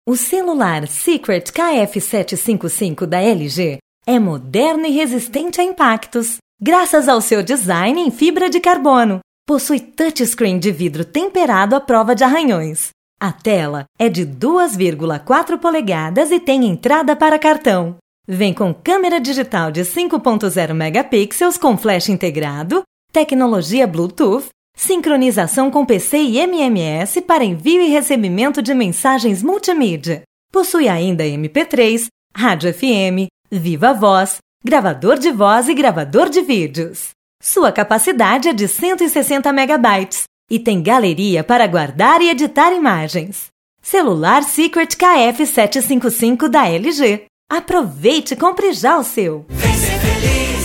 O celular Secret KF755 da LG é moderno e resistente a impactos, graças ao seu design em fibra de carbono. Possui touchscreen de vidro temperado à prova de arranhões. A tela é de 2,4 polegadas e tem entrada para cartão. Vem com câmera digital de 5.0 megapixels com flash integrado, tecnologia Bluetooth, sincronização com PC e MMS para envio e recebimento de mensagens multimídia. Possui ainda MP3, rádio FM, Viva Voz, gravador de voz e gravador de vídeos. Sua capacidade é de 160 megabytes e tem galeria para guardar e editar imagens. Celular Secret KF755 da LG. Aproveite e compre já o seu! Vem ser feliz!